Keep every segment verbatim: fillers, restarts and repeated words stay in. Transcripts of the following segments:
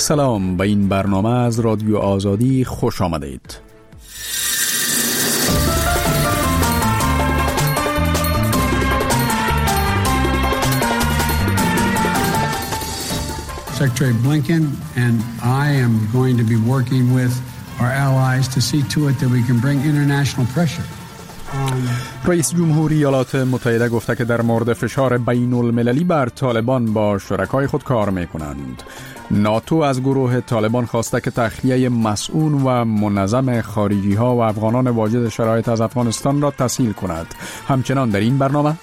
سلام، به این برنامه از رادیو آزادی خوش آمدید. Secretary Blinken and I am going to be working with our allies to see to it that we can bring international pressure. رئیس جمهوری ایالات متحده گفته که در مورد فشار بین المللی بر طالبان با شرکای خود کار می کنند. ناتو از گروه طالبان خواسته که تخلیه مسئول و منظم خارجی ها و افغانان واجد شرایط از افغانستان را تسهیل کند. همچنان در این برنامه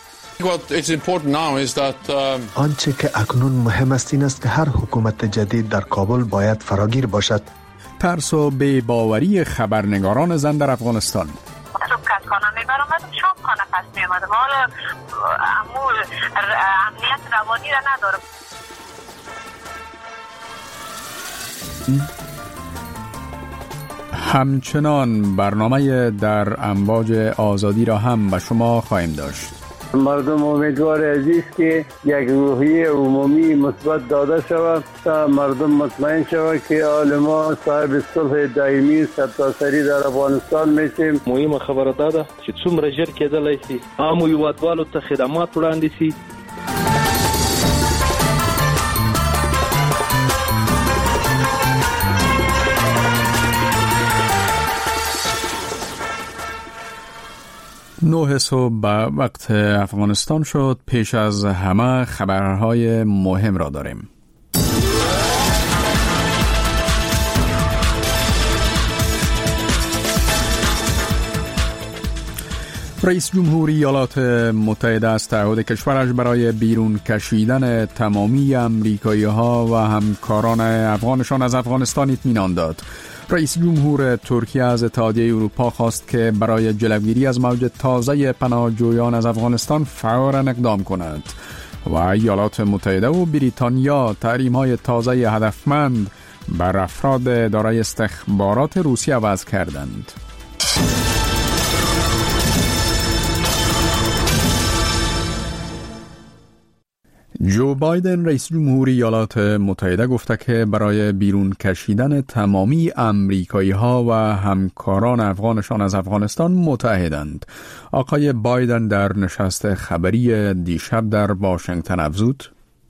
آنچه که اکنون مهم است این است که هر حکومت جدید در کابل باید فراگیر باشد. ترس و بی‌باوری خبرنگاران زن در افغانستان. خانه می برامد شام خانه پس می آمد حالا امور امنیت روانی را ندارم. همچنان برنامه در امواج آزادی را هم به شما خواهیم داشت. مردم امیدوار عزیز که یک روحیه عمومی مثبت داده شود تا مردم مطمئن شود که حال ما صاحب صلح دائمی سرتاسری در افغانستان میشیم. مهمه خبره ده چې څومره ژر کېدلی شي عامو هیوادوالو ته خدمات وړاندې شي. نه صبح به وقت افغانستان شد. پیش از همه خبرهای مهم را داریم. رئیس جمهوری ایالات متحده از تعهد کشورش برای بیرون کشیدن تمامی امریکایی ها و همکاران افغانشان از افغانستان اطمینان داد. رئیس جمهور ترکیه از اتحادیه اروپا خواست که برای جلوگیری از موج تازه پناهجویان از افغانستان فوراً اقدام کند و ایالات متحده و بریتانیا تحریم‌های تازه هدفمند بر افراد دارای استخبارات روسیه وضع کردند. جو بایدن رئیس جمهوری ایالات متحده گفته که برای بیرون کشیدن تمامی امریکایی ها و همکاران افغانشان از افغانستان متحدند. آقای بایدن در نشست خبری دیشب در واشنگتن افزود: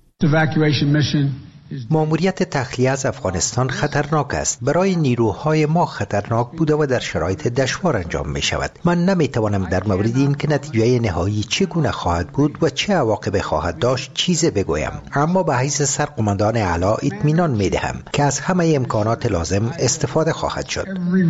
ماموریت تخلیه از افغانستان خطرناک است. برای نیروهای ما خطرناک بوده و در شرایط دشوار انجام می شود. من نمی توانم در مورد این که نتیجه نهایی چگونه خواهد بود و چه عواقبی خواهد داشت چیزی بگویم، اما به حیث سرقماندان اعلی اطمینان می دهم که از همه امکانات لازم استفاده خواهد شد.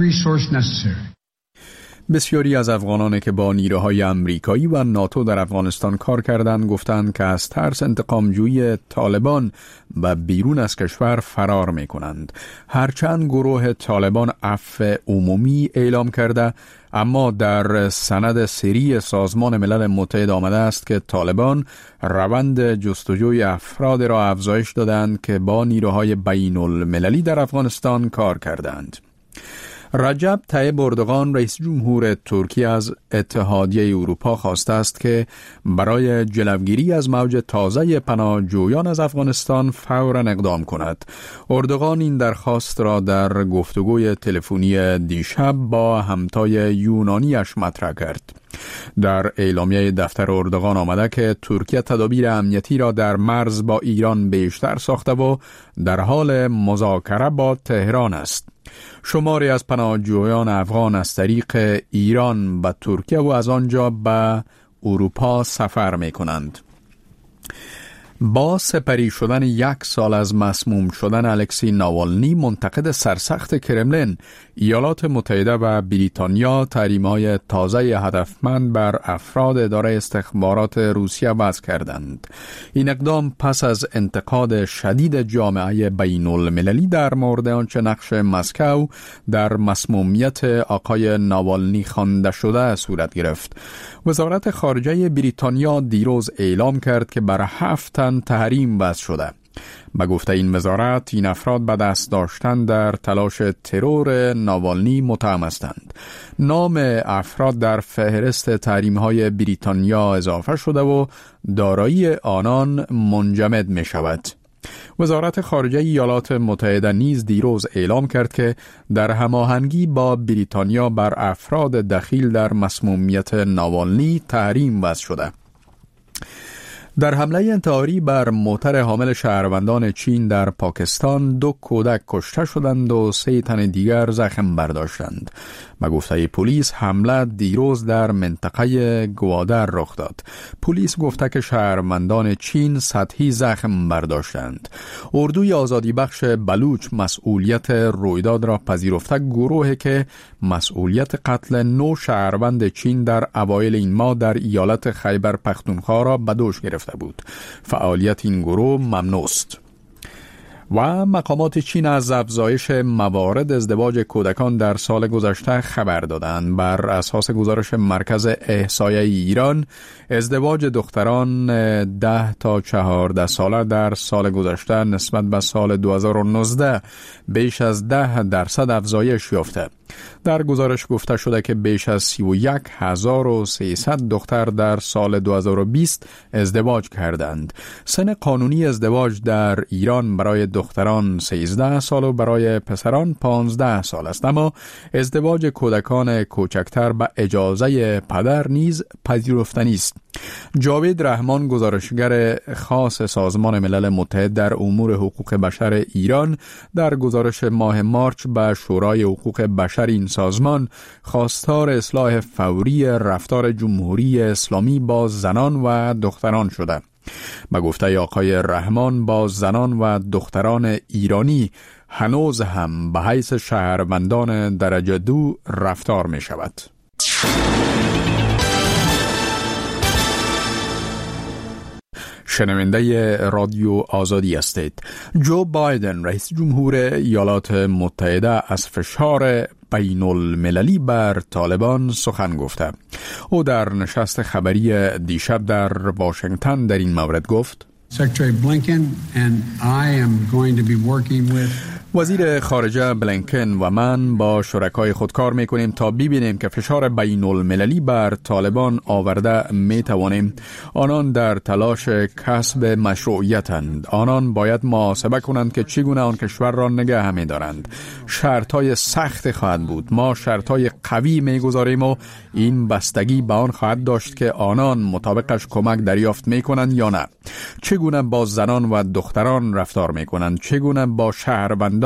بسیاری از افغانانی که با نیروهای امریکایی و ناتو در افغانستان کار کردند گفتند که از ترس انتقامجویی طالبان و بیرون از کشور فرار می کنند. هرچند گروه طالبان عفو عمومی اعلام کرده، اما در سند سری سازمان ملل متحد آمده است که طالبان روند جستجوی افراد را افزایش دادند که با نیروهای بین المللی در افغانستان کار کردند. رجب طیب اردوغان رئیس جمهور ترکیه از اتحادیه اروپا خواسته است که برای جلوگیری از موج تازه پناهجویان از افغانستان فوراً اقدام کند. اردوغان این درخواست را در گفتگوی تلفنی دیشب با همتای یونانیش مطرح کرد. در اعلامیه دفتر اردوغان آمده که ترکیه تدابیر امنیتی را در مرز با ایران بیشتر ساخته و در حال مذاکره با تهران است. شماری از پناهجویان افغان از طریق ایران به ترکیه و از آنجا به اروپا سفر می کنند. با سپری شدن یک سال از مسموم شدن الکسی ناوالنی، منتقد سرسخت کرملین، ایالات متحده و بریتانیا تحریم‌های تازه هدفمند بر افراد اداره استخبارات روسیه وضع کردند. این اقدام پس از انتقاد شدید جامعه بین المللی در مورد آنچه نقش مسکو در مسمومیت آقای ناوالنی خوانده شده صورت گرفت. وزارت خارجه بریتانیا دیروز اعلام کرد که بر هفت تن تحریم وضع شده. به گفته این وزارت، این افراد به دست داشتن در تلاش ترور ناوالنی متهم هستند. نام افراد در فهرست تحریم‌های بریتانیا اضافه شده و دارایی آنان منجمد می شود. وزارت خارجه ایالات متحده نیز دیروز اعلام کرد که در هماهنگی با بریتانیا بر افراد دخیل در مسمومیت ناوالنی تحریم وضع شده. در حمله انتحاری بر موتر حامل شهروندان چین در پاکستان دو کودک کشته شدند و سه تن دیگر زخم برداشتند. به گفته پلیس حمله دیروز در منطقه گوادر رخ داد. پلیس گفته که شهروندان چین سطحی زخم برداشتند. اردوی آزادی بخش بلوچ مسئولیت رویداد را پذیرفته گروهی که مسئولیت قتل نو شهروند چین در اوایل این ماه در ایالت خیبر پختونخوا را به دوش گرفته بود. فعالیت این گروه ممنوع است. و مقامات چین از افزایش موارد ازدواج کودکان در سال گذشته خبر دادند. بر اساس گزارش مرکز احصایه ایران، ازدواج دختران ده تا چهارده ساله در سال گذشته نسبت به سال دو هزار و نوزده بیش از ده درصد افزایش یافته. در گزارش گفته شده که بیش از سی و یک هزار و سیصد دختر در سال دو هزار و بیست ازدواج کردند. سن قانونی ازدواج در ایران برای دختران سیزده سال و برای پسران پانزده سال است، اما ازدواج کودکان کوچکتر به اجازه پدر نیز پذیرفتنی است. جاوید رحمان، گزارشگر خاص سازمان ملل متحد در امور حقوق بشر ایران، در گزارش ماه مارچ به شورای حقوق بشر این سازمان خواستار اصلاح فوری رفتار جمهوری اسلامی با زنان و دختران شده. به گفته آقای رحمان، با زنان و دختران ایرانی هنوز هم به حیث شهروندان درجه دو رفتار می شود. شنونده رادیو آزادی هستید. جو بایدن رئیس جمهور ایالات متحده از فشار بین المللی بر طالبان سخن گفته. او در نشست خبری دیشب در واشنگتن در این مورد گفت: Secretary Blinken and I am going to be working with وزیر خارجه بلینکن و من با شرکای خود کار میکنیم تا ببینیم که فشار بین المللی بر طالبان آورده میتوانیم. آنان در تلاش کسب مشروعیتند. آنان باید محاسبه کنند که چگونه آن کشور را نگه می‌دارند. شرطهای سخت خواهد بود. ما شرطهای قوی میگذاریم و این بستگی به آن خواهد داشت که آنان مطابقش کمک دریافت میکنند یا نه. چگونه با زنان و دختران رفتار میکنند، چگونه با شهروندان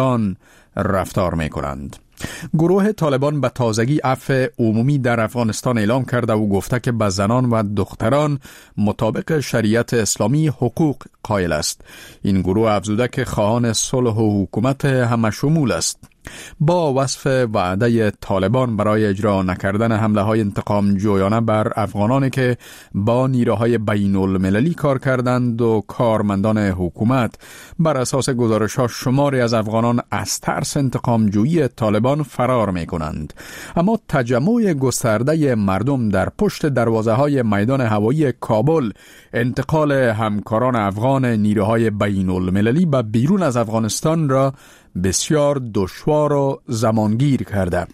رفتار می کنند. گروه طالبان به تازگی عفو عمومی در افغانستان اعلام کرده و گفته که به زنان و دختران مطابق شریعت اسلامی حقوق قائل است. این گروه افزوده که خواهان صلح و حکومت همه شمول است. با وصف وعده طالبان برای اجرا نکردن حمله های انتقام جویانه بر افغانانی که با نیروهای بین المللی کار کردند و کارمندان حکومت، بر اساس گزارش ها شماری از افغانان از ترس انتقام جویی طالبان فرار می کنند. اما تجمع گسترده مردم در پشت دروازه های میدان هوایی کابل انتقال همکاران افغان نیروهای بین المللی به بیرون از افغانستان را بسیار دشوار و زمانگیر کرده.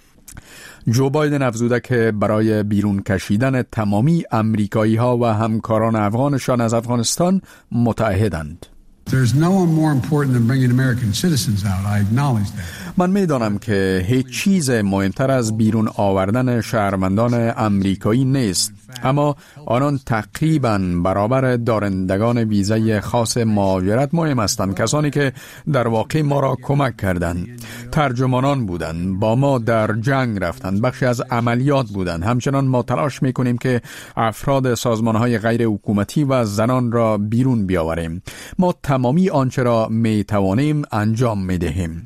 جو بایدن افزوده که برای بیرون کشیدن تمامی امریکایی ها و همکاران افغانشان از افغانستان متعهدند. There's no one more important than bringing American citizens out. I acknowledge that. من میدانم که هیچ چیز مهمتر از بیرون آوردن شهروندان امریکایی نیست، اما آنان تقریباً برابر دارندگان ویزای خاص مهاجرت مهم هستند، کسانی که در واقع ما را کمک کردند، ترجمانان بودند، با ما در جنگ رفتند، بخشی از عملیات بودند. همچنان ما تلاش میکنیم که افراد سازمانهای غیر حکومتی و زنان را بیرون بیاوریم. ما تمامی آنچه را میتوانیم انجام میدهیم.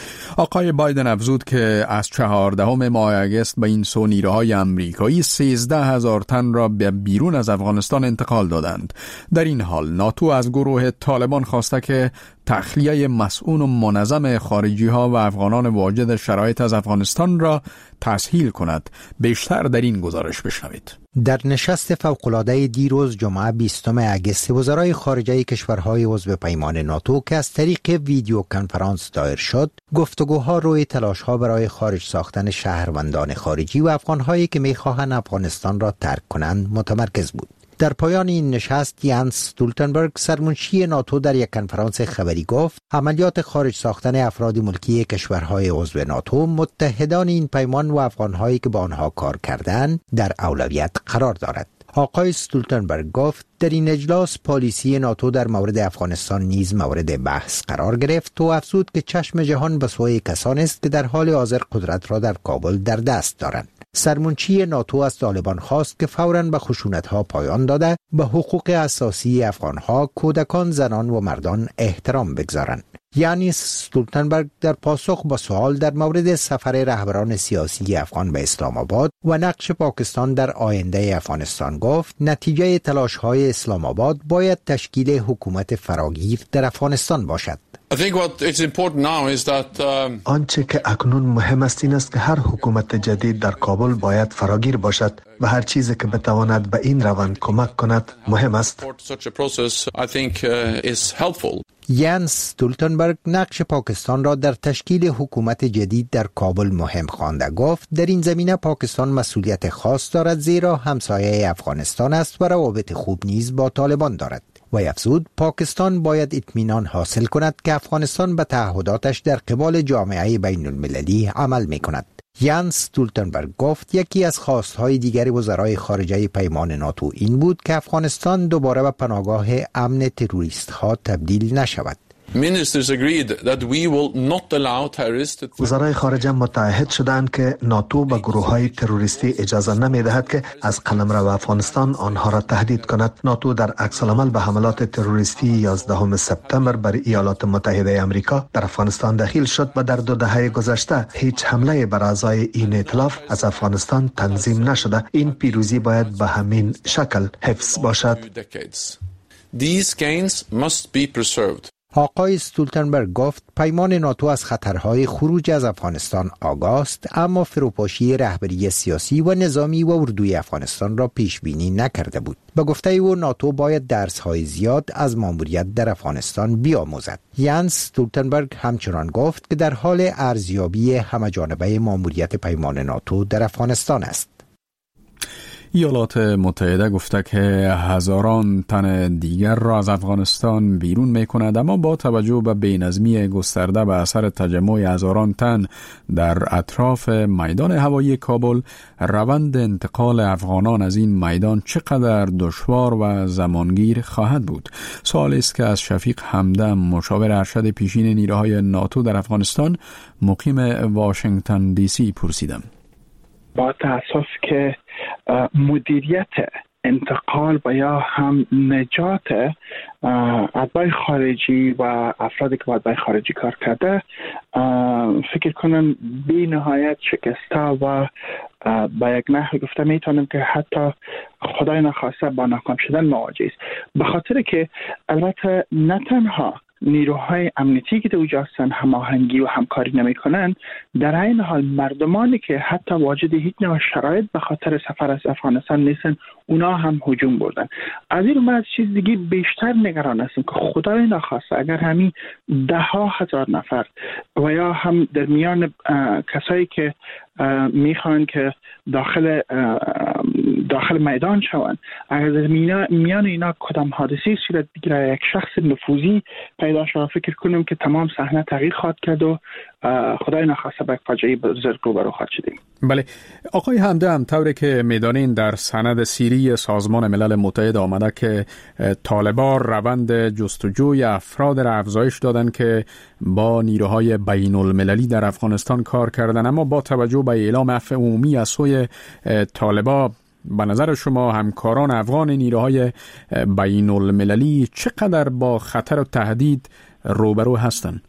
آقای بایدن افزود که از چهاردهم ماه اگست به این سو نیروهای امریکایی سیزده هزار تن را به بیرون از افغانستان انتقال دادند. در این حال ناتو از گروه طالبان خواسته که تخلیه مسئول و منظم خارجی ها و افغانان واجد شرایط از افغانستان را تسهیل کند. بیشتر در این گزارش بشنوید. در نشست فوق‌العاده دیروز جمعه بیستم اگست وزرای خارجه کشورهای عضو پیمان ناتو که از طریق ویدیو کنفرانس دایر شد، گفتگوها روی تلاش‌ها برای خارج ساختن شهروندان خارجی و افغان‌هایی که می‌خواهند افغانستان را ترک کنند متمرکز بود. در پایان این نشست یانس استولتنبرگ سرمنشی ناتو در یک کنفرانس خبری گفت عملیات خارج ساختن افراد ملکی کشورهای عضو ناتو متحدان این پیمان و افغانهایی که با آنها کار کردند در اولویت قرار دارد. آقای استولتنبرگ گفت در این اجلاس پالیسی ناتو در مورد افغانستان نیز مورد بحث قرار گرفت و افزود که چشم جهان به سوی کسانی است که در حال حاضر قدرت را در کابل در دست دارند. سرمنشی ناتو از طالبان خواست که فوراً به خشونت‌ها پایان داده به حقوق اساسی افغان‌ها، کودکان، زنان و مردان احترام بگذارند. یعنی استولتنبرگ در پاسخ با سوال در مورد سفر رهبران سیاسی افغان به اسلام آباد و نقش پاکستان در آینده افغانستان گفت نتیجه تلاش‌های اسلام آباد باید تشکیل حکومت فراگیر در افغانستان باشد. آنچه که اکنون مهم است این است که هر حکومت جدید در کابل باید فراگیر باشد و هر چیزی که بتواند به این روند کمک کند مهم است. یانس استولتنبرگ نقش پاکستان را در تشکیل حکومت جدید در کابل مهم خوانده. گفت در این زمینه پاکستان مسئولیت خاص دارد زیرا همسایه افغانستان است و روابط خوب نیز با طالبان دارد. و افزود پاکستان باید اطمینان حاصل کند که افغانستان به تعهداتش در قبال جامعه بین المللی عمل می کند. یانس استولتنبرگ گفت یکی از خواستهای دیگر وزرای خارجه پیمان ناتو این بود که افغانستان دوباره به پناهگاه امن تروریست ها تبدیل نشود. وزرای خارجه متعهد شدند که ناتو به گروه‌های تروریستی اجازه نمی‌دهد که از قلمرو افغانستان آنها را تهدید کند. ناتو در عکس العمل به حملات تروریستی یازدهم سپتامبر بر ایالات متحده آمریکا در افغانستان دخیل شد و در دو دهه گذشته هیچ حمله بر اعضای این ائتلاف از افغانستان تنظیم نشده. این پیروزی باید به همین شکل حفظ باشد. آقای استولتنبرگ گفت پیمان ناتو از خطرهای خروج از افغانستان آگاه است، اما فروپاشی رهبری سیاسی و نظامی و اردوی افغانستان را پیش بینی نکرده بود. به گفته او ناتو باید درس‌های زیاد از ماموریت در افغانستان بیاموزد. یانس استولتنبرگ همچنان گفت که در حال ارزیابی همه‌جانبه ماموریت پیمان ناتو در افغانستان است. ایالات متحده گفته که هزاران تن دیگر را از افغانستان بیرون می کند، اما با توجه به بی‌نظمی گسترده به اثر تجمع هزاران تن در اطراف میدان هوایی کابل، روند انتقال افغانان از این میدان چقدر دشوار و زمانگیر خواهد بود؟ سوالی است که از شفیق همدم، مشاور ارشد پیشین نیروهای ناتو در افغانستان مقیم واشنگتن دی سی پرسیدم. با تأسف که مدیریت انتقال و یا هم نجات اتباع خارجی و افرادی که با اتباع خارجی کار کرده فکر کنم بی نهایت شکسته و با یک نحو گفته میتونم که حتی خدای نخواسته با ناکام شدن مواجه است. به خاطر که البته نه تنها نیروهای امنیتی که در اونجا هستن هماهنگی و همکاری نمیکنن، در این حال مردمانی که حتی واجد هیچ نوع شرایط به خاطر سفر از افغانستان نیستن، اونا هم هجوم بردن. از این رو از چیز دیگه بیشتر نگران هستم که خدای نخواسته اگر همین ده ها هزار نفر و یا هم در میان کسایی که میخوان که داخل داخل میدان شوند، اگر در میان اینا کدام حادثی صورت بگیره، یک شخص نفوذی پیدا شود، فکر کنم که تمام صحنه تغییر خواهد کرد و خدای نخواسته به فاجعه بزرگ روبرو خواهد شدیم. بله آقای همدم، طوری که میدانین در سند سیری سازمان ملل متحد آمده که طالبان روند جستجوی افراد را افزایش دادن که با نیروهای بین المللی در افغانستان کار کردن، اما با توجه به اعلام عفو عمومی از سوی طالبان، به نظر شما همکاران افغان نیروهای بین المللی چقدر با خطر و تهدید روبرو هستند؟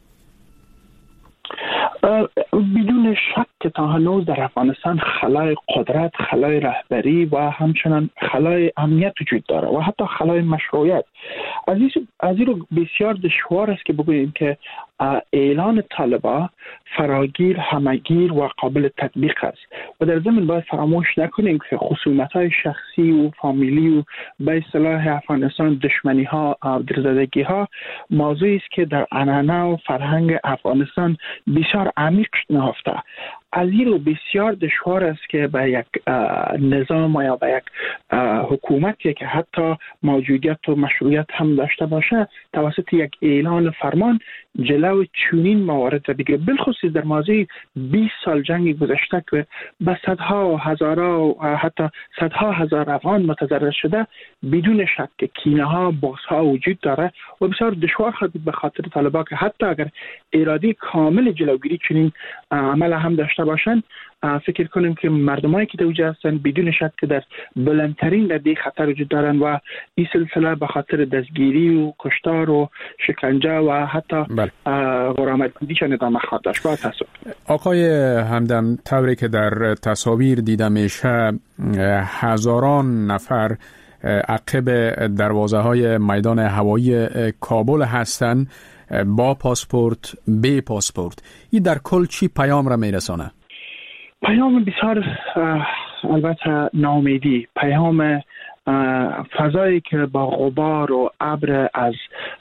بدون شک که تا هنوز در افغانستان خلای قدرت، خلای رهبری و همچنان خلای امنیت وجود داره و حتی خلای مشروعیت. از این رو بسیار دشوار است که بگوییم که اعلان طالبان فراگیر، همگیر و قابل تطبیق است و در ضمن باید فراموش نکنیم که خصومت‌های شخصی و فامیلی و به اصطلاح افغانستان دشمنی ها و درزدگی ها موضوعی است که در عنعنه و فرهنگ افغانستان بسیار عمیق نهفته. از این رو بسیار دشوار است که به یک نظام یا به یک حکومتی که حتی موجودیت و مشروعیت هم داشته باشه توسط یک اعلان فرمان جلو چنین موارد را بگیره، بالخصوص در ماضی بیست سال جنگ گذشته که به صدها و هزارها و حتی صدها هزار افغان متضرر شده، بدون شک که کینه ها بغض ها وجود داره و بسیار دشوار خواهد بود به خاطر طالبان که حتی اگر اراده کامل جلوگیری چنین عمل هم داشته باشند، فکر کنیم که مردمایی که دوجه هستن بدون شک که در بلندترین رده خطر وجود دارن و این سلسله به خاطر دستگیری و کشتار و شکنجه و حتی غرامت‌بندیشان ادامه خواهد داشت. با تاسف. آقای همدم، طوری که در تصاویر دیده میشه هزاران نفر عقب دروازه های میدان هوایی کابل هستند با پاسپورت، بی پاسپورت. این در کل چی پیام را میرسانه؟ پیام بسیار البته ناامیدی، پیام فضایی که با غبار و ابر از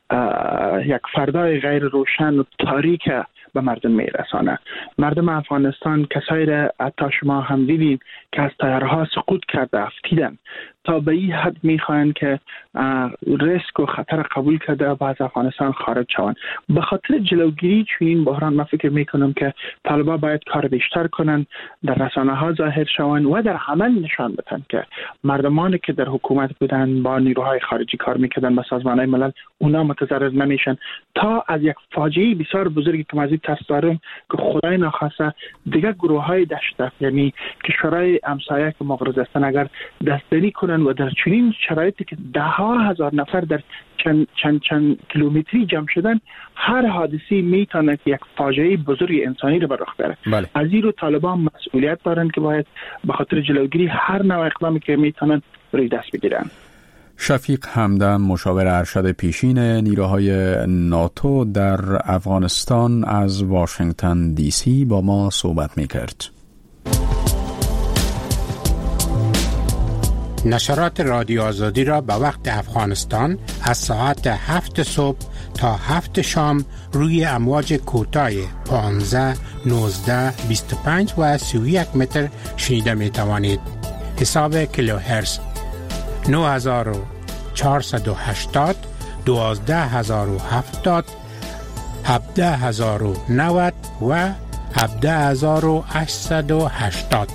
یک فردای غیر روشن و تاریک به مردم میرسانه. مردم افغانستان کسایی را حتی شما هم دیدید که از طیاره‌ها سقوط کرده افتیدن تا به این حد میخواهند که ریسک و خطر قبول کرده و از افغانستان خارج شوند. به خاطر جلوگیری چنین بحران من فکر میکنم که طالبان باید کار بیشتر کنند، در رسانه ها ظاهر شوند و در عمل نشان بدن که مردمانی که در حکومت بودن با نیروهای خارجی کار میکردن با سازمان ملل اونا متضرر نمیشن، تا از یک فاجعه بسیار بزرگی که مزید ترس دارم که خدای ناخواسته دیگر گروه های دشت، یعنی کشورهای همسایه که مغرض هستند، اگر دستگیری کنن و در چنین شرایطی که ده ها هزار نفر در چند چند چند کیلومتری جمع شدن، هر حادثی میتونه که یک فاجعه بزرگ انسانی رو به رخ بره. بله. از این رو طالبان مسئولیت دارن که باید به خاطر جلوگیری هر نوع اقدامی که میتونن روی دست بگیرن. شفیق همدم، مشاور ارشد پیشین نیروهای ناتو در افغانستان، از واشنگتن دی سی با ما صحبت میکرد. نشرات رادیو آزادی را به وقت افغانستان از ساعت هفت صبح تا هفت شام روی امواج کوتاه پانزده، نوزده، بیست و پنج و سی و یک متر شنیده می توانید. حساب کیلوهرتز نه هزار و چهارصد و هشتاد، دوازده هزار و هفتاد، هفده هزار و نود و هفده هزار و هشتصد و هشتاد.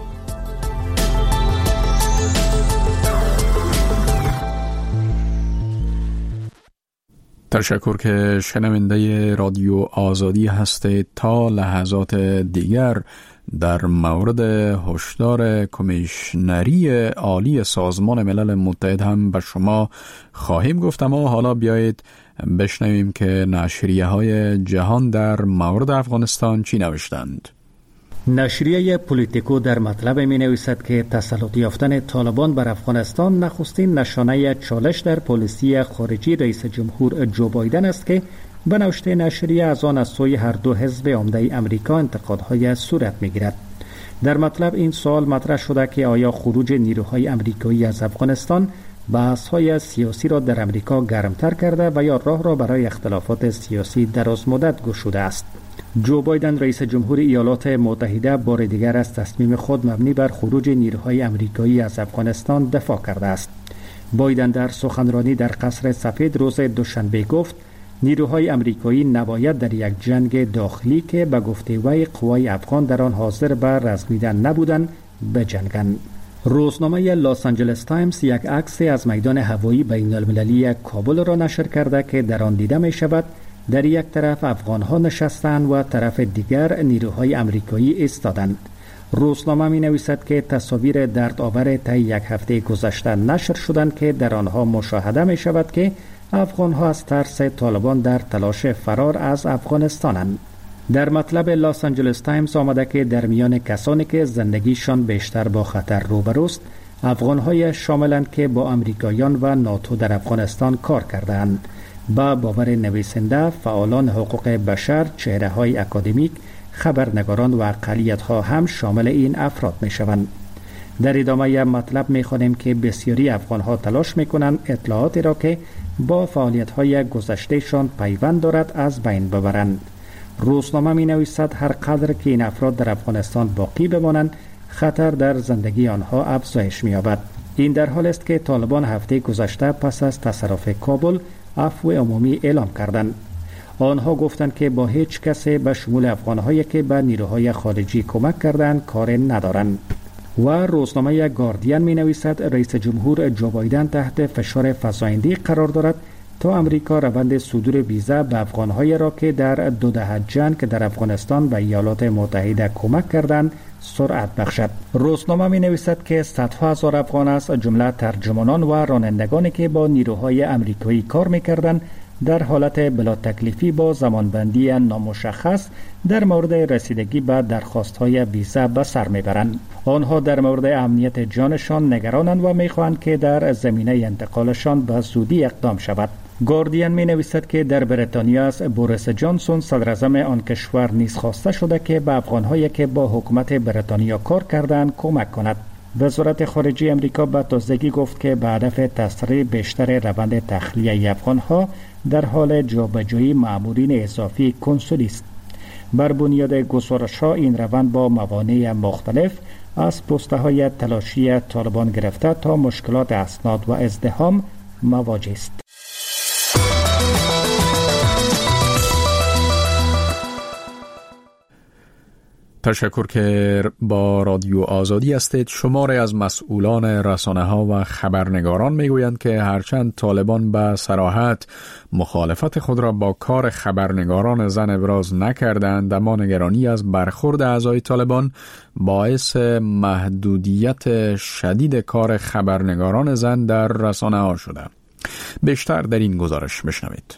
تشکر که شنونده رادیو آزادی هستید. تا لحظات دیگر در مورد هشدار کمیشنری عالی سازمان ملل متحد هم به شما خواهیم گفت، اما حالا بیایید بشنویم که نشریه های جهان در مورد افغانستان چی نوشتند. نشریه پولیتیکو در مطلب می نویسد که تسلط یافتن طالبان بر افغانستان نخستین نشانه چالش در پالیسی خارجی رئیس جمهور جو بایدن است که به نوشته نشریه از آن از سوی هر دو حزب عمده امریکا انتقادهای صورت می گیرد. در مطلب این سوال مطرح شده که آیا خروج نیروهای امریکایی از افغانستان بحث‌های سیاسی را در امریکا گرمتر کرده و یا راه را برای اختلافات سیاسی دراز مدت گشوده است. جو بایدن رئیس جمهور ایالات متحده بار دیگر از تصمیم خود مبنی بر خروج نیروهای امریکایی از افغانستان دفاع کرده است. بایدن در سخنرانی در قصر سفید روز دوشنبه گفت نیروهای امریکایی نباید در یک جنگ داخلی که به گفته وی قوای افغان در آن حاضر به رزمیدن نبودند بجنگند. روزنامه لاس آنجلس تایمز یک عکس از میدان هوایی بین المللی کابل را نشر کرده که در آن دیده می شود در یک طرف افغان‌ها نشستند و طرف دیگر نیروهای امریکایی ایستادند. روزنامه می نویسد که تصاویر دردآور طی یک هفته گذشته نشر شدند که در آنها مشاهده می شود که افغان‌ها از ترس طالبان در تلاش فرار از افغانستانند. در مطلب لاس آنجلس تایمز آمده که در میان کسانی که زندگیشان بیشتر با خطر روبروست، افغان‌های شاملند که با امریکایان و ناتو در افغانستان کار کردند. با باور نویسنده، فعالان حقوق بشر، چهره‌های اکادمیک، خبرنگاران و اقلیت‌ها هم شامل این افراد می‌شوند. در ادامه مطلب می‌خوانیم که بسیاری افغان‌ها تلاش می‌کنند اطلاعاتی را که با فعالیت‌های گذشته‌شان پیوند دارد از بین ببرند. روزنامه می‌نویسد هر قدر که این افراد در افغانستان باقی بمانند، خطر در زندگی آنها افزایش می‌یابد. این در حال است که طالبان هفته گذشته پس از تصرف کابل عفو عمومی اعلام کردند. آنها گفتند که با هیچ کسی به شمول افغانهایی که به نیروهای خارجی کمک کردند کار ندارند. و روزنامه گاردین می نویسد رئیس جمهور جو بایدن تحت فشار فزاینده‌ای قرار دارد تا امریکا روند صدور ویزا به افغانهایی را که در دو دهه جنگ در افغانستان و ایالات متحده کمک کردند سرعت بخشد. روزنامه می نویسد که صدها هزار افغان از جمله ترجمانان و رانندگانی که با نیروهای امریکایی کار می کردند در حالت بلا تکلیفی با زمانبندی نامشخص در مورد رسیدگی به درخواست‌های ویزا به سر می‌برند. آنها در مورد امنیت جانشان نگرانند و می‌خواهند که در زمینه انتقالشان به زودی اقدام شود. گاردین می‌نویسد که در بریتانیا از بوریس جانسون صدر اعظم آن کشور نیز خواسته شده که به افغان‌هایی که با حکومت بریتانیا کار کردند کمک کند. وزارت خارجه امریکا به تازگی گفت که به هدف تسریع بیشتر روند تخلیه افغان‌ها در حال جابجایی مامورین اضافی کنسولی است. بر بنیاد گزارش‌ها این روند با موانع مختلف از پست‌های تلاشی طالبان گرفته تا مشکلات اسناد و ازدحام مواجه است. تشکر که با رادیو آزادی هستید. شماری از مسئولان رسانه‌ها و خبرنگاران میگویند که هرچند طالبان به صراحت مخالفت خود را با کار خبرنگاران زن ابراز نکردند، اما نگرانی از برخورد اعضای طالبان باعث محدودیت شدید کار خبرنگاران زن در رسانه‌ها شده. بیشتر در این گزارش بشنوید.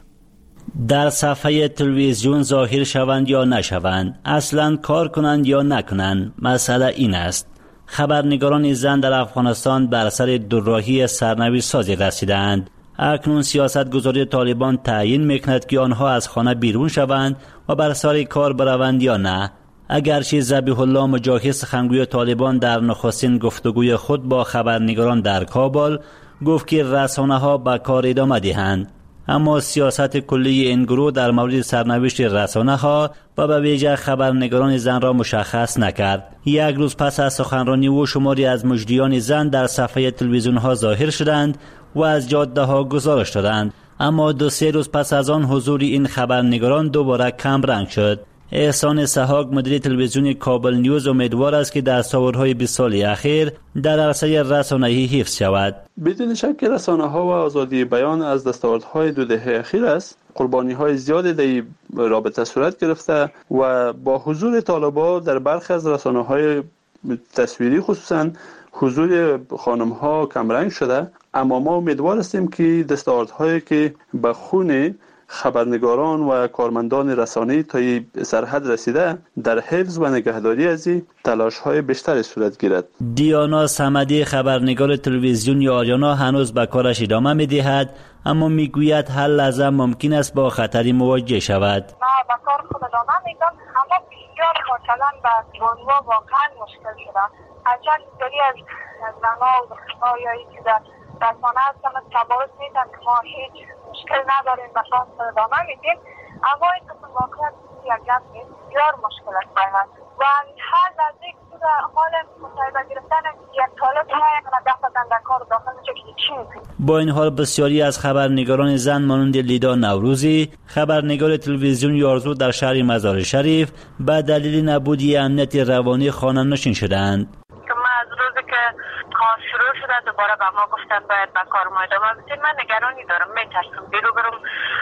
در صفحه تلویزیون ظاهر شوند یا نشوند، اصلا کار کنند یا نکنند، مسئله این است. خبرنگاران زن در افغانستان بر سر دوراهی سرنوشت سازی رسیدند. اکنون سیاست گذاری طالبان تعیین میکند که آنها از خانه بیرون شوند و بر سر کار بروند یا نه. اگرچه ذبیح الله مجاهد سخنگوی طالبان در نخستین گفتگوی خود با خبرنگاران در کابل گفت که رسانه‌ها به کار ادامه دهند، اما سیاست کلی این گروه در مورد سرنوشت رسانه‌ها و به ویژه خبرنگاران زن را مشخص نکرد. یک روز پس از سخنرانی او شماری از مجریان زن در صفحه تلویزیون‌ها ظاهر شدند و از جاده‌ها گزارش دادند، اما دو سه روز پس از آن حضور این خبرنگاران دوباره کم رنگ شد. احسان سحاق مدیر تلویزیون کابل نیوز امیدوار است که دستاوردهای بیست سال اخیر در عرصه رسانه‌ای حفظ شود. بدون شک رسانه‌ها و آزادی بیان از دستاوردهای دو دهه اخیر است. قربانی‌های زیادی در این رابطه صورت گرفته و با حضور طالبان در برخی از رسانه‌های تصویری خصوصاً حضور خانم‌ها کمرنگ شده، اما ما امیدوار هستیم که دستاوردهایی که به خون خبرنگاران و کارمندان رسانه‌ای تا سرحد رسیده در حفظ و نگهداری از این تلاش‌های بیشتری صورت گیرد. دیانا صمدی خبرنگار تلویزیون آریانا هنوز به کارش ادامه می‌دهد، اما میگوید هر لحظه ممکن است با خطری مواجه شود. ما به کار خود ادامه میدم، اما بسیار مثلا به بانوا واقعا مشکل شده. اجل بسیاری از زنها و دخترها یا اینکه در رسانه هستن تبارز میدن که ما هیچ مشکل نداریم و کار ادامه میدیم، اما این قسم واقعا یک گپ نیست، بسیار مشکل است باید و هر لحظه که در حال مصاحبه گرفتن یک طالب های من دفتن در کار داخل میشه که چی میکنیم. با این حال بسیاری از خبرنگاران زن مانند لیدا نوروزی خبرنگار تلویزیون یارزو در شهر مزار شریف به دلیل نبودی امنیت روانی خانه نشین شدند. از روزی که کار شروع شده دوباره به ما گفتن باید به کار ما ادامه بدیم، من نگرانی دارم، میترسم بیرو برم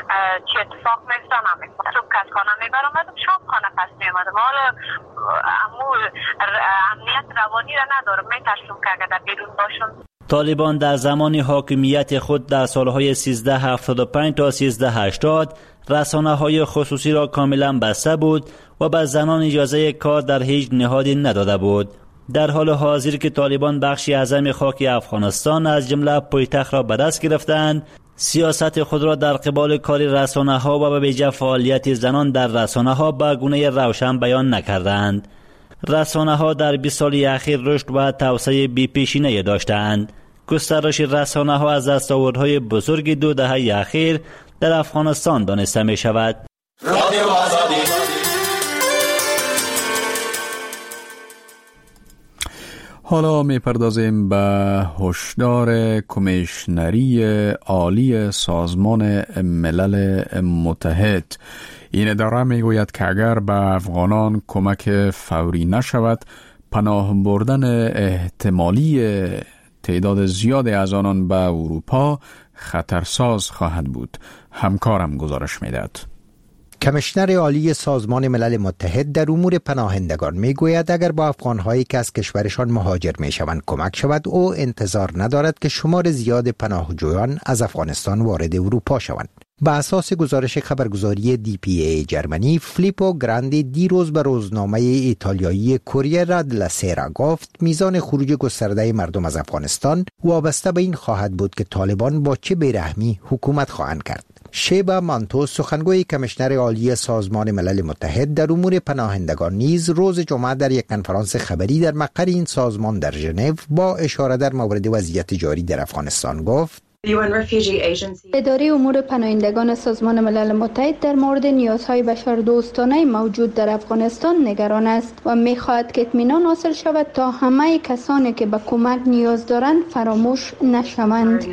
چه اتفاق میفته نمیفته. صبح که از خانه میبرم شام خانه پس میامدم، حالا امو امنیت روانی را ندارم، میترسم که اگر در بیرون باشم. طالبان در زمان حاکمیت خود در سالهای سیزده هفتاد و پنج تا سیزده هشتاد رسانه‌های خصوصی را کاملا بسته بود و به زنان اجازه کار در هیچ نهادی نداده بود. در حال حاضر که طالبان بخشی اعظم خاک افغانستان از جمله پایتخت را به دست گرفتند، سیاست خود را در قبال کار رسانه‌ها و به ویژه فعالیت زنان در رسانه‌ها به گونه روشن بیان نکردند. رسانه‌ها در بیست سال اخیر رشد و توسعه بی‌پیشینه داشتند. گسترش رسانه‌ها از دستاوردهای بزرگ دو دهه اخیر در افغانستان دانسته می شود. رادیو آزادی. حالا میپردازیم به هشدار کمیشنری عالی سازمان ملل متحد. این اداره میگوید که اگر به افغانان کمک فوری نشود، پناه بردن احتمالی تعداد زیادی از آنان به اروپا خطرساز خواهد بود. همکارم گزارش میدهد. کمیشنر عالی سازمان ملل متحد در امور پناهندگان می گوید اگر با افغانهایی که از کشورشان مهاجر می شوند کمک شود، او انتظار ندارد که شمار زیاد پناهجویان از افغانستان وارد اروپا شوند. به اساس گزارش خبرگزاری دی پی ای جرمنی، فلیپو گراندی دیروز به روزنامه ایتالیایی کوریرا دلا سیرا گفت میزان خروج گسترده مردم از افغانستان وابسته به این خواهد بود که طالبان با چه بیرحمی حکومت خواهند کرد. شیبا مانتو، سخنگوی کمیشنر عالی سازمان ملل متحد در امور پناهندگان، نیز روز جمعه در یک کنفرانس خبری در مقر این سازمان در ژنو با اشاره در مورد وضعیت جاری در افغانستان گفت: اداره امور پناهندگان سازمان ملل متحد در مورد نیازهای بشردوستانه موجود در افغانستان نگران است و می‌خواهد که اطمینان حاصل شود تا همه کسانی که به کمک نیاز دارند فراموش نشوند.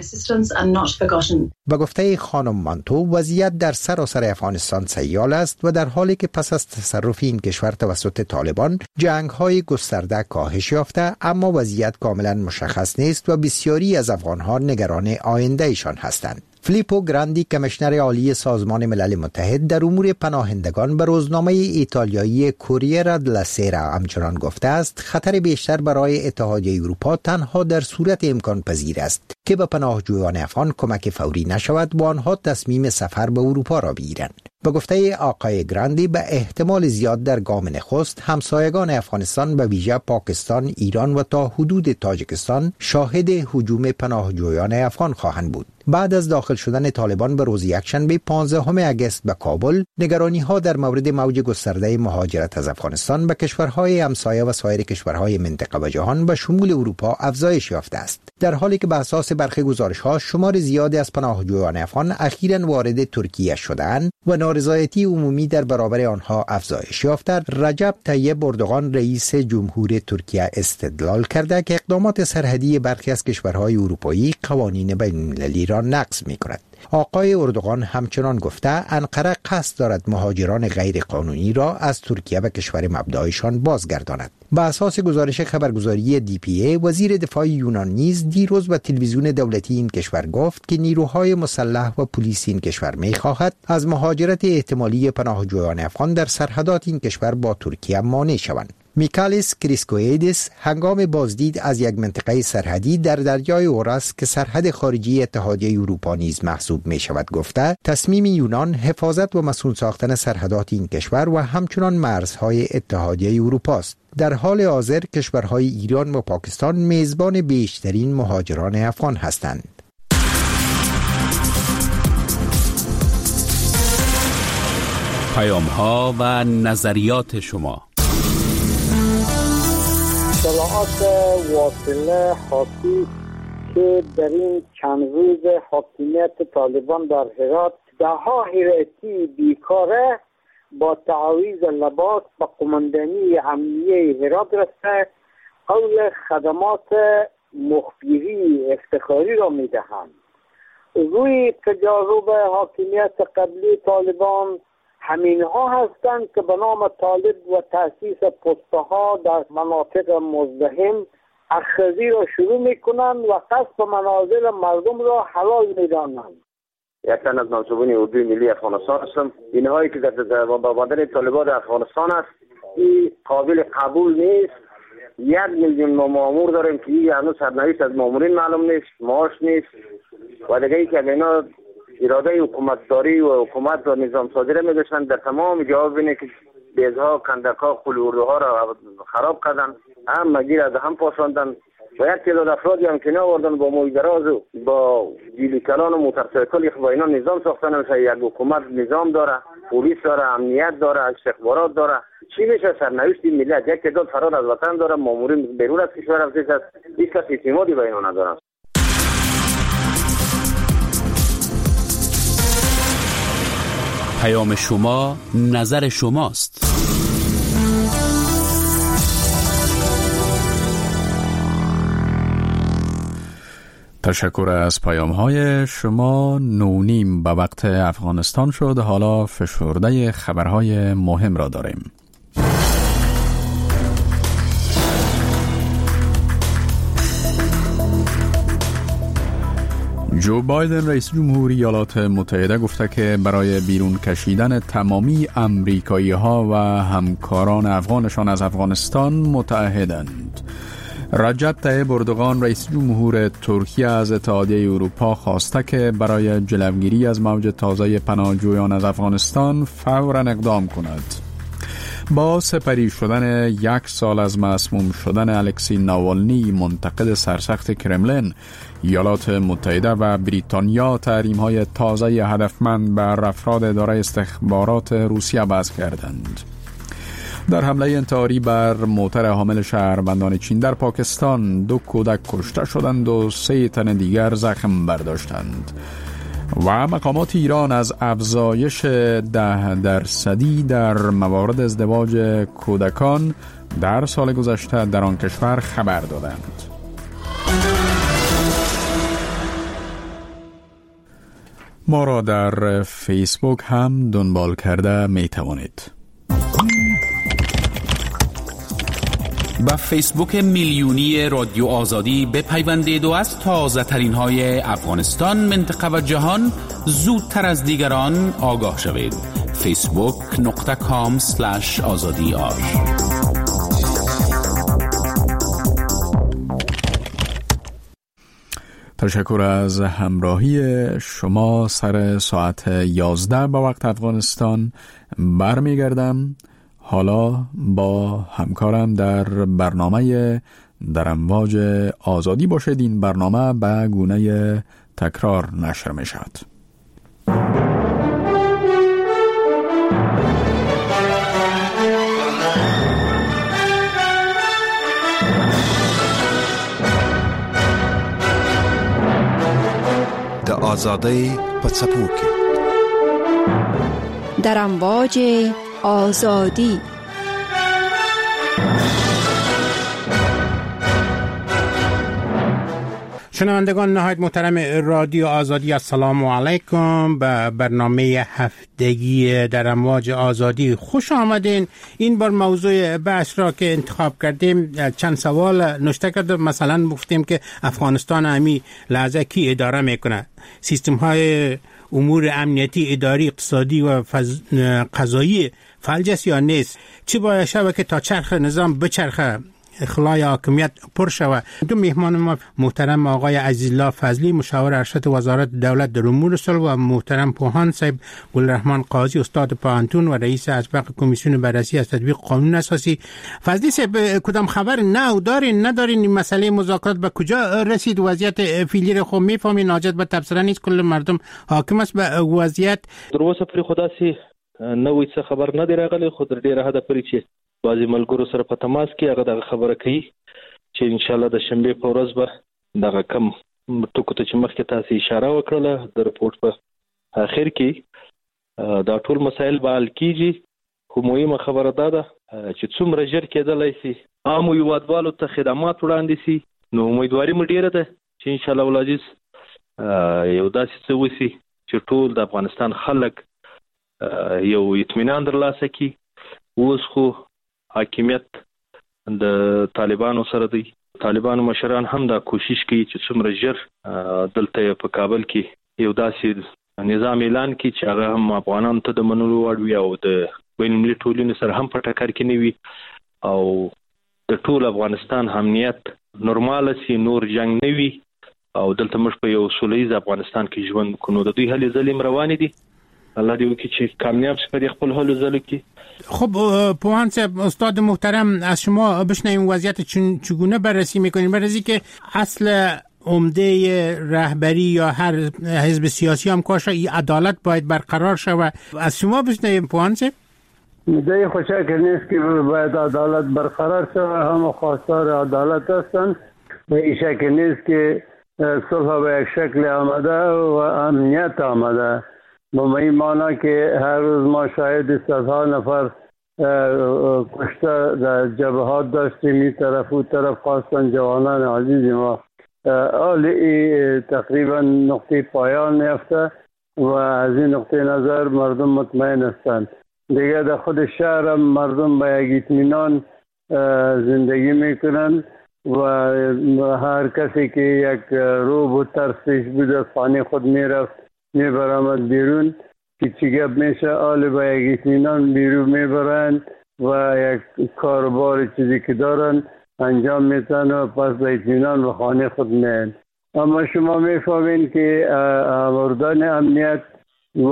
به گفته خانم مانتو، وضعیت در سراسر افغانستان سیال است و در حالی که پس از تصرف این کشور توسط طالبان جنگ‌های گسترده کاهش یافته، اما وضعیت کاملا مشخص نیست و بسیاری از افغان‌ها نگران آینده ایشان هستند. فلیپو گراندی، کمیشنر عالی سازمان ملل متحد در امور پناهندگان، به روزنامه ایتالیایی کوریرا دلا سیرا همچنان گفته است خطر بیشتر برای اتحادیه اروپا تنها در صورت امکان پذیر است که به پناهجویان افغان کمک فوری نشود و آنها تصمیم سفر به اروپا را بگیرند. به گفته آقای گراندی، به احتمال زیاد در گام نخست همسایگان افغانستان به ویژه پاکستان، ایران و تا حدود تاجیکستان شاهد هجوم پناهجویان افغان خواهند بود. بعد از داخل شدن طالبان به روز یکشنبه پانزدهم اگست به کابل، نگرانی‌ها در مورد موج گسترده مهاجرت از افغانستان به کشورهای همسایه و سایر کشورهای منطقه و جهان به شمول اروپا افزایش یافته است، در حالی که به اساس برخی گزارش‌ها شمار زیادی از پناهجویان افغان اخیراً وارد ترکیه شده‌اند و نارضایتی عمومی در برابر آنها افزایش یافته. رجب طیب اردوغان، رئیس جمهور ترکیه، استدلال کرده که اقدامات سرحدی برخی از کشورهای اروپایی قوانین بین‌المللی را نقض می‌کند. آقای اردوغان همچنان گفته انقره قصد دارد مهاجران غیر قانونی را از ترکیه به کشور مبدأشان بازگرداند. به اساس گزارش خبرگزاری دی پی ای، وزیر دفاع یونان نیز دیروز به تلویزیون دولتی این کشور گفت که نیروهای مسلح و پلیس این کشور می‌خواهد از مهاجرت احتمالی پناهجویان افغان در سرحدات این کشور با ترکیه مانع شوند. میکالیس کریسکوئیدس هنگام بازدید از یک منطقه سرحدی در دریای اورس که سرحد خارجی اتحادیه اروپا نیز محسوب می شود گفته تصمیم یونان حفاظت و مسئول ساختن سرحدات این کشور و همچنان مرزهای اتحادیه اروپا است. در حال حاضر کشورهای ایران و پاکستان میزبان بیشترین مهاجران افغان هستند. پیام‌ها و نظریات شما. اطلاعات واصله حاکی که در این چند روز حاکمیت طالبان در هرات دهها هراتی بیکاره با تعاویض لباس به قماندانی امنیه هرات رسته قول خدمات مخبری افتخاری را میدهند. روی تجارب حاکمیت قبلی طالبان همین ها هستند که به نام طالب و تأسیس پستها در مناطق مزدحم اخذی را شروع می کنند و قصد منازل مردم را حلال می دانند. یک تن از منصوبین اردوی ملی افغانستان هستم. اینهایی که در بابادن طالبان در افغانستان است، این قابل قبول نیست. یک میلیون مامور داریم که این هنوز سرنوشت از مامورین معلوم نیست، معاش نیست و دیگه ای که اینا اراده حکومتداری و حکومت و نظام سازی را می‌داشتند در تمام جواب اینه که بیزها، کندک‌ها، قلوردوها را خراب کردن، هم مگیر از هم پاشاندن و یک تعداد افرادی هم که ناوردن با موی دراز و با جیلی کلان و موتورسیکل با اینا نظام ساختن. مثلا یک حکومت نظام داره، پلیس داره، امنیت داره، استخبارات داره. چی میشه سرنوشت این ملت؟ یک تعداد فرار از وطن داره، مامورین بیرون از کشور رفته است، هیچ کس اعتمادی به اینا نداره. پیام شما، نظر شماست. تشکر از پیام های شما. نونیم به وقت افغانستان شد. حالا فشرده خبرهای مهم را داریم. جو بایدن رئیس جمهوری ایالات متحده گفته که برای بیرون کشیدن تمامی امریکایی ها و همکاران افغانشان از افغانستان متعهدند. رجب طیب اردوغان رئیس جمهور ترکیه از اتحادیه اروپا خواسته که برای جلوگیری از موج تازه پناهجویان از افغانستان فوراً اقدام کند. با سپری شدن یک سال از مسموم شدن الکسی ناوالنی منتقد سرسخت کرملین، ایالات متحده و بریتانیا تحریم‌های تازه هدفمند بر افراد اداره استخبارات روسیه وضع کردند. در حمله انتحاری بر موتر حامل شهروندان چین در پاکستان دو کودک کشته شدند و سه تن دیگر زخم برداشتند. و مقامات ایران از افزایش ده درصدی در موارد ازدواج کودکان در سال گذشته در آن کشور خبر دادند. ما را در فیسبوک هم دنبال کرده می توانید. با فیسبوک میلیونی رادیو آزادی بپیوندید و از تازه ترین های افغانستان، منطقه و جهان زودتر از دیگران آگاه شوید. فیسبوک نقطه کام سلش آزادی آر. تشکر از همراهی شما. سر ساعت یازده با وقت افغانستان برمیگردم. حالا با همکارم در برنامه در امواج آزادی باشید. این برنامه به گونه تکرار نشر می شود. د آزادی په څپو کې در امواج آزادی. شنوندگان نهایت محترم رادیو آزادی، السلام علیکم. به برنامه هفتگی در امواج آزادی خوش آمدین. این بار موضوع بحث را که انتخاب کردیم چند سوال نوشته کردیم. مثلا گفتیم که افغانستان همی لحظه کی اداره میکنه، سیستم های امور امنیتی، اداری، اقتصادی و فز... قضایی فلج است یا نیست، چی باید شود که تا چرخ نظام بچرخه، اخلای حاکمیت پر شود. دو میهمان ما محترم آقای عزیزالله فضلی، مشاور ارشد وزارت دولت در امور صلح، و محترم پوهان صاحب گلرحمان قاضی، استاد پوهنتون و رئیس اسبق کمیسیون بررسی از تطبیق قانون اساسی. فضلی صاحب، کدام خبر نو دارین ندارین؟ این مسئله مذاکرات به کجا رسید؟ وضعیت فعلی رو خو میفهمین، حاجت به تبصره نیست، کل مردم حاکم است به وضعیت. در اوسه پرې خو داسې نوې څه خبر نه دی راغلی، خو تر ډېره حده پورې چې بعضې ملګرو سره په تماس کې هغه دغه خبره کوي چې انشاءالله د شنبې په ورځ به دغه کم ټکو ته چې مخکې تاسې اشاره وکړله د رپورټ په اخر کې دا ټول مسایل به حل کېږي. خو مهمه خبره دا ده چې څومره ژر کېدلی سي عامو هېوادوالو ته خدمات وړاندې سي، نو امیدواري مو ډېره ده چې انشاءالله العزیز یو داسې څه وسي چې ټول د افغانستان خلک یو اطمینان ترلاسه کړي. اوس خو حاکمیت د طالبانو سره دی، طالبانو مشران هم دا کوشش کوي چې څومره ژر دلته په کابل کې یو داسې نظام اعلان کړي چې هغه هم افغانانو ته د منلو وړ وي او د بین المللي ټولنې سره هم په ټکر کې نه وي او د ټول افغانستان امنیت نورماله سي، نور جنگ نه وي او دلته موږ په یو سوله ییز افغانستان کې ژوند وکړو. نو د دوی هلې ځلې روانې دي، الله دې وکړي چې کامیاب شي په خپل هلو ځلو کې. خب پوهان صاحب، استاد محترم، از شما بشنویم وضعیت چگونه بررسی میکنین؟ بررسی که اصل عمده رهبری یا هر حزب سیاسی هم کاشه عدالت باید برقرار شود. از شما بشنویم پوهان صاحب. مدعی خوشک نیست که باید عدالت برقرار شود، همه خواستار عدالت هستند و این شک نیست که صلح به یک شکل آمده و امنیت آمده. با این معنی که هر روز ما شاهد صدها نفر کشته در جبهات داشتیم، این طرف و طرف خواستن جوانان عزیز ما آلی تقریبا نقطه پایان یافته و از این نقطه نظر مردم مطمئن هستند. دیگه در خود شهر هم مردم به یک اطمینان زندگی میکنند و هر کسی که یک روب و ترسش بود از خانه خود میرفت میبرامد بیرون که چی گپ میشه آل به یک اطمینان بیرون میبرند و یک کاربار چیزی که دارن انجام میتن و پس به اطمینان به خانه خود میان. اما شما میفهمین که اردان امنیت و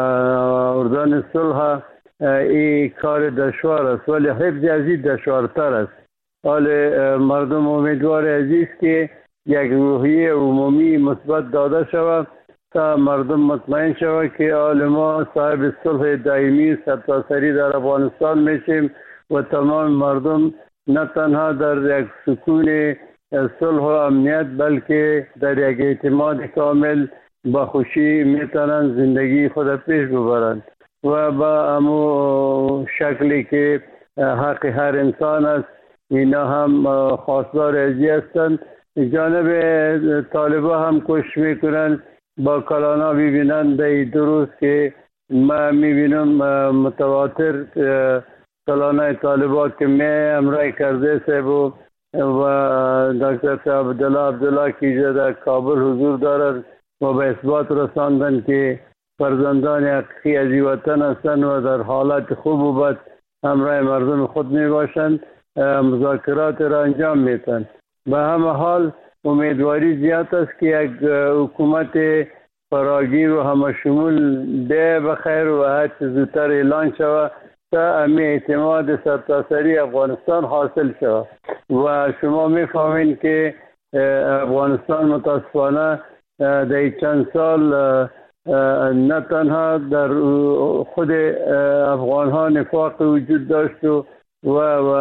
اردان صلح این کار دشوار است ولی حفظ عزیز دشوارتر است. حال مردم امیدوار عزیز که یک روحیه عمومی مثبت داده شود تا مردم مطمئن شود که حال ما صاحب صلح دائمی سرتاسری در افغانستان میشیم و تمام مردم نه تنها در یک سکون صلح و امنیت بلکه در یک اعتماد کامل با خوشی میتونن زندگی خود پیش ببرند و با امو شکلی که حق هر انسان است اینا هم خواستار ازی هستند. جانب طالبا هم کوشش میکنن با کلانا ببینن در دو روز که ما میبینم متواتر کلانای طالبا که می امرای کرده سبو و دکتر عبدالله عبدالله کی در کابل حضور دارد و به اثبات رساندن که فرزندان حقیقی از وطن هستند و در حالت خوب و بد همراه مردم خود می باشند مذاکرات را انجام میتن. به همه حال امیدواری زیاد است که یک حکومت فراگیر و همه شمول ده بخیر و هر چه زودتر اعلان شود تا امی اعتماد سرتاسری افغانستان حاصل شود و شما میفهمین که افغانستان متاسفانه در چند سال نه تنها در خود افغان ها نفاق وجود داشت و و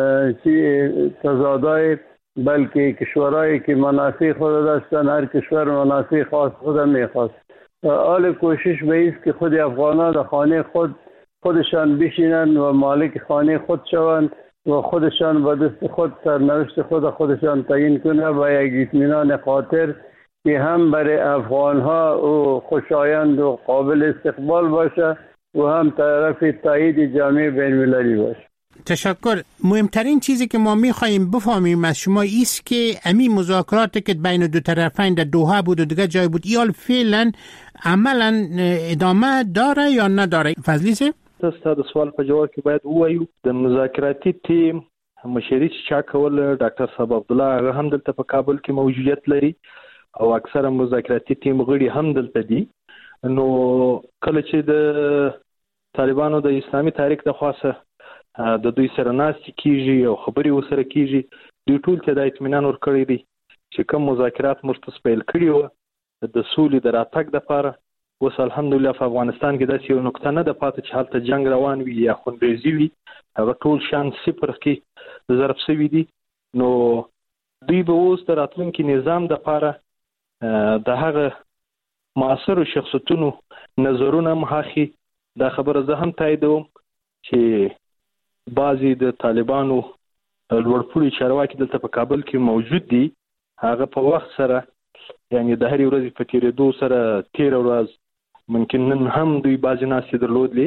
چی تضادهای بلکه کشورهایی که منافع خود داشتن هر کشور منافع خاص خود میخواست. حال کوشش به ایست که خود افغان ها در خانه خود خودشان بشینن و مالک خانه خود شوند و خودشان با دست خود سرنوشت خود خودشان تعیین کنه و یک اطمینان خاطر که هم برای افغان ها و خوشایند و قابل استقبال باشه و هم طرف تایید جامعه بین المللی باشه. تشکر. مهمترین چیزی که ما میخواییم بفهمیم از شما ایست که امی مذاکراتی که بین دو طرفین در دوحه بود و دیگه جای بود ایال فعلا عملا ادامه داره یا نداره؟ فضلی سه؟ تاسو د سوال په جواب کې باید ووایو د مذاکراتي ټیم مشري چې چا کول ډاکټر صاحب عبدالله هغه هم دلته په کابل کې موجودیت لري او اکثره مذاکراتي ټیم غړي هم دلته دي. نو کله چې د طالبانو د اسلامي تاریخ د خاصه د دوی سره ناستې کیږي او خبرې وسره کیږي دوی ټول ته د اطمینان ورکړی دی چې کوم مذاکرات مرتس پیل کړي وو د سولې د راتګ لپاره اوس الحمدلله په افغانستان کې داسې یو نقطه نه ده پاتې چې هلته جنگ روان وي یا خونریزي وي هغه ټول شان صفر کې ضرب شوي دي. نو دوی به اوس د راتلونکي نظام دپاره د هغه معاصرو شخصیتونو نظرونه هم اخلي. دا خبره زه هم تاییدوم چې بعضې د طالبانو لوړپوړي چارواکي دلته په کابل کې موجود دي هغه په وخت سره یعنی د هرې ورځې په تېرېدو سره تېره ورځ ممکن نن هم دوی بعضې ناستې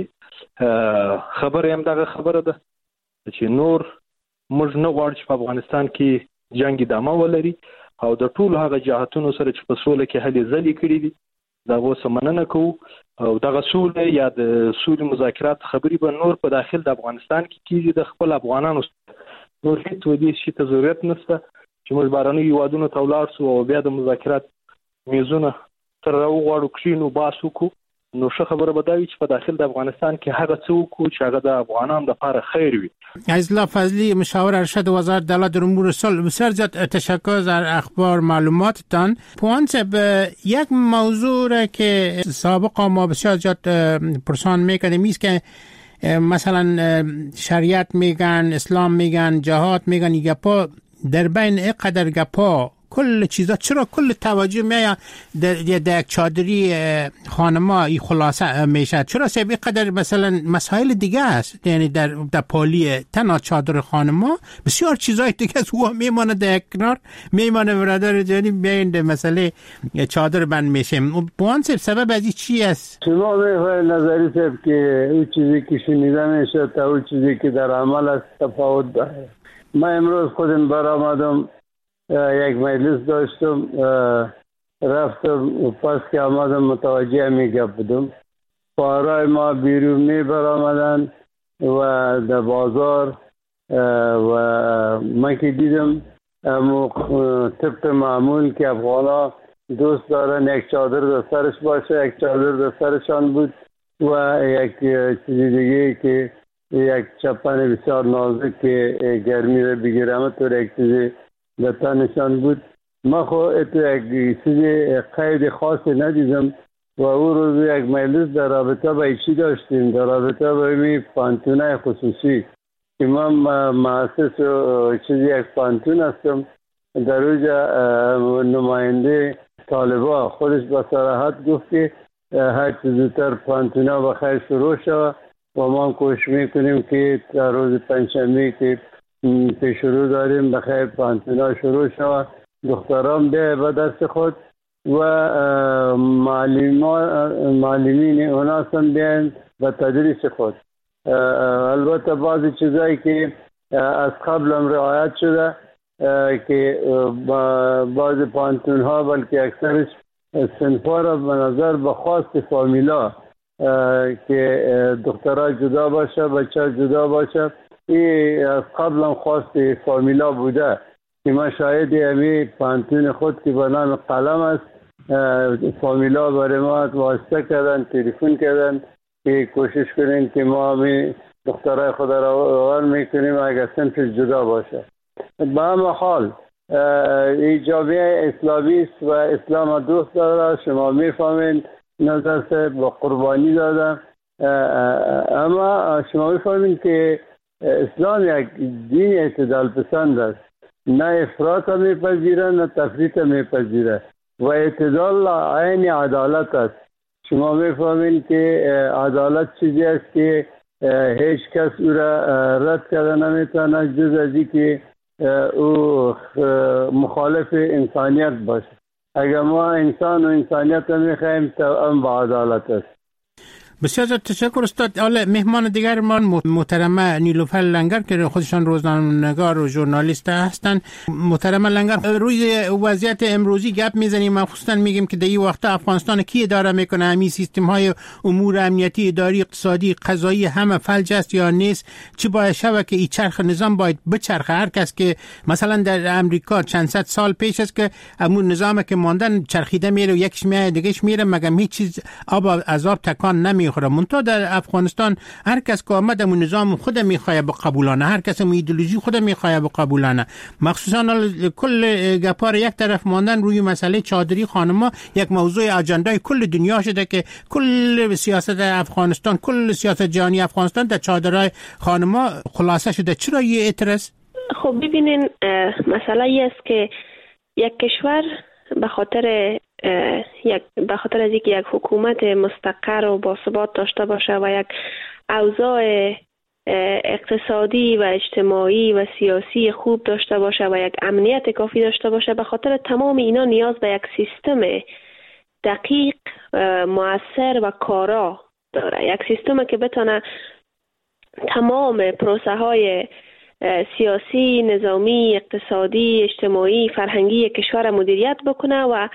درلودلې. خبره هم دغه خبره ده چې نور موږ نه غواړو چې په افغانستان کې جنګ ادامه ولري او د ټولو هغه جهاتونو سره چې په سوله کې هلې ځلې کړي دي د هغو څه مننه کوو او دغه سوله یا د سولې مذاکرات خبرې به نور په داخل د افغانستان کې کېږي د خپل افغانانو نور هېڅ دې شي ته ضرورت نشته چې موږ بهرنیو هېوادونو ته ولاړ شو او بیا د مذاکرات میزونه سره راوغواړو کښېنو بحث وکړو. نو ښه خبره به دا وي چې په داخل د افغانستان کې هغه څه وکړو چې هغه د افغانانو لپاره خیر وي. عزیزالله فضلی مشاور ارشد وزارت دولت در امور صلح، بسیار زیاد تشکر از اخبار معلوماتتان. پوانسب یک موضوع را که سابقا ما بسیار زیاد پرسان میکردیم ایست که مثلا شریعت میگن، اسلام میگن، جهاد میگن، گپا در بین اینقدر گپا کل چیزا چرا کل توجه میاد در یک چادری خانما این خلاصه میشه؟ چرا سبی قدر مثلا مسائل دیگه است، یعنی در در پالی تنها چادر خانما بسیار چیزای دیگه است و میمانه در کنار، میمانه برادر جانی بیاین مسئله چادر بند میشه. بوانسر سبب از این چی است؟ شما میخواید نظری سب که اون چیزی که شنیده میشه تا اون چیزی که در عمل است تفاوت داره. من امروز خودم برآمدم، یک مجلس داشتم، رفتم پس که آمدم متوجه میگه بودم پارای ما بیرون می برآمدن و در بازار و من که دیدم طبق معمول که افغانا دوست دارن یک چادر در سرش باشه، یک چادر در سرشان بود و یک چیزی دیگه که یک چپن بسیار نازک که گرمی رو بگیرم تو یک چیزی در تنشان بود. ما خو اتو یک چیزی قید خاصی ندیدم و او روز یک مجلس در رابطه با ایشی داشتیم، در رابطه با این پانتونه خصوصی که من مؤسس چیزی یک پانتون هستم. در اوجا نماینده طالبا خودش با صراحت گفت که هر چیز زودتر پانتونه بخیر شروع شد و ما کوشش میکنیم که در روز پنجشنبه که پیش رو داریم بخیر پانتونه شروع شد، دختران به به دست خود و معلمین اونا هم بیان به تدریس خود. البته بعضی چیزایی که از قبل هم رعایت شده که بعضی پانتون ها بلکه اکثرش صنفا را به نظر به خواست فامیلا که دخترها جدا باشه بچه جدا باشه، این از قبل هم خواست فامیلا بوده که ما شاید امی پانتون خود که به نام قلم است فامیلا برای ما واسطه کردن، تلفن کردن که کوشش کنیم که ما همی دخترهای خود را آور میکنیم اگر صنف جدا باشه. به همه حال این جامعه اسلامی است و اسلام دوست داره، شما میفهمین نظر سے با قربانی دادم، اما شما میفهمین که اسلام یک دین اعتدال پسند است، نه افراط میپذیره نه تفریط میپذیره و اعتدال عین عدالت است. شما میفهمین که عدالت چیزی است که هیچ کس او را رد کرده نمیتونه جز از این که او مخالف انسانیت باشه. اگر ما انسان و انسانیت رو میخوایم تا ام با عدالت است. بسیار تشکر استاد. حالا مهمان دیگر ما محترمه نیلوفر لنگر که خودشان روزنامه‌نگار و ژورنالیست هستند. محترمه لنگر، روی وضعیت امروزی گپ میزنیم، مخصوصا میگیم که در این وقت افغانستان کی اداره میکنه؟ همین سیستم های امور امنیتی، اداری، اقتصادی، قضایی همه فلج است یا نیست؟ چی باید شود که این چرخ نظام باید بچرخه؟ هر کس که مثلا در امریکا چند صد سال پیش است که همون نظامی که ماندن چرخیده میره و یکیش میاد دیگهش میره، مگر هیچ چیز آب عذاب تکان نمی میخوره. منتها در افغانستان هر کس که آمد همون نظام خود میخواه به قبولانه، هر کس همون ایدئولوژی خود میخواه به قبولانه. مخصوصا کل گپار یک طرف ماندن روی مسئله چادری خانما یک موضوع اجندای کل دنیا شده که کل سیاست افغانستان، کل سیاست جهانی افغانستان در چادرای خانما خلاصه شده. چرا یه اعتراض؟ خب ببینین مسئله ای است که یک کشور به خاطر یک به خاطر از اینکه یک حکومت مستقر و باثبات داشته باشه و یک اوضاع اقتصادی و اجتماعی و سیاسی خوب داشته باشه و یک امنیت کافی داشته باشه، به خاطر تمام اینا نیاز به یک سیستم دقیق، مؤثر و کارا داره. یک سیستم که بتونه تمام پروسه های سیاسی، نظامی، اقتصادی، اجتماعی، فرهنگی کشور مدیریت بکنه و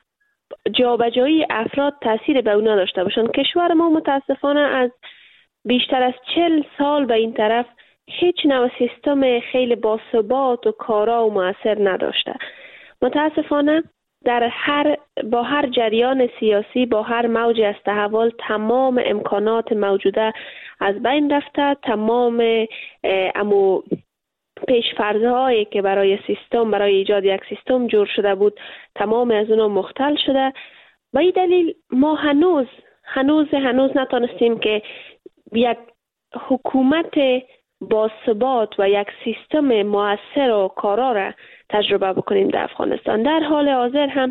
جابجایی افراد تاثیر به اونا داشته باشن. کشور ما متاسفانه از بیشتر از چل سال به این طرف هیچ نوع سیستم خیلی باثبات و کارا و مؤثر نداشته. متاسفانه در هر با هر جریان سیاسی، با هر موج از تحول، تمام امکانات موجوده از بین رفته، تمام امو پیش‌فرض‌هایی که برای سیستم، برای ایجاد یک سیستم جور شده بود، تمام از اونها مختل شده. و این دلیل ما هنوز هنوز هنوز نتونستیم که یک حکومت با ثبات و یک سیستم مؤثر و کارا را تجربه بکنیم در افغانستان. در حال حاضر هم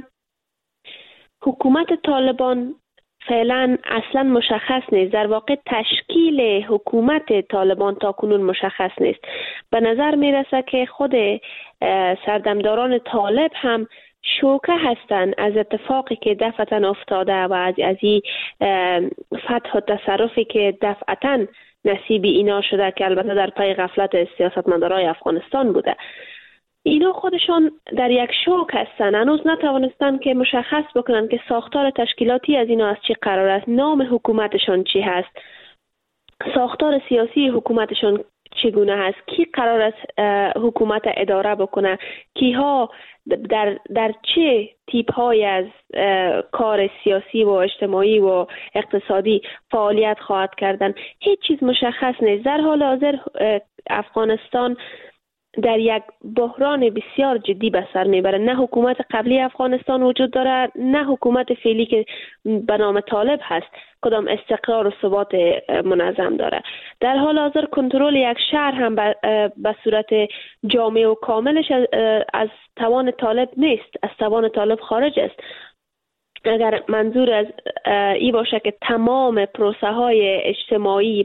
حکومت طالبان فعلا اصلا مشخص نیست. در واقع تشکیل حکومت طالبان تا کنون مشخص نیست. به نظر میرسه که خود سردمداران طالب هم شوکه هستند از اتفاقی که دفعتا افتاده و از از این فتح و تصرفی که دفعتا نصیب اینا شده که البته در پی غفلت سیاستمدارای افغانستان بوده. اینا خودشان در یک شوک هستن، هنوز نتوانستن که مشخص بکنن که ساختار تشکیلاتی از اینا از چی قرار است، نام حکومتشان چی هست، ساختار سیاسی حکومتشان چگونه هست، کی قرار است حکومت اداره بکنه، کیها در در چه تیپ های از کار سیاسی و اجتماعی و اقتصادی فعالیت خواهد کردن. هیچ چیز مشخص نیست. در حال حاضر افغانستان در یک بحران بسیار جدی به سر میبره. نه حکومت قبلی افغانستان وجود داره، نه حکومت فعلی که به نام طالب هست کدام استقرار و ثبات منظم داره. در حال حاضر کنترل یک شهر هم به صورت جامع و کاملش از توان طالب نیست، از توان طالب خارج است. اگر منظور از ای باشه که تمام پروسه های اجتماعی،